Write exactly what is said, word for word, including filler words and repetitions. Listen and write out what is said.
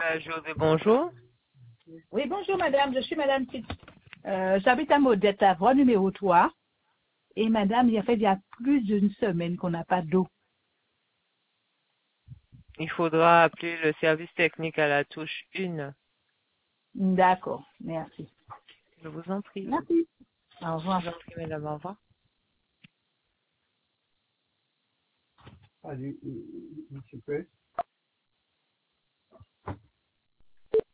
Euh, José, bonjour. Oui, bonjour madame, je suis madame Tite. Euh, J'habite à Modette, à voie numéro trois. Et madame, il y a fait il y a plus d'une semaine qu'on n'a pas d'eau. Il faudra appeler le service technique à la touche un. D'accord, merci. Je vous en prie. Merci. Au Je revoir. vous en prie, madame. Au revoir. Allez, monsieur P.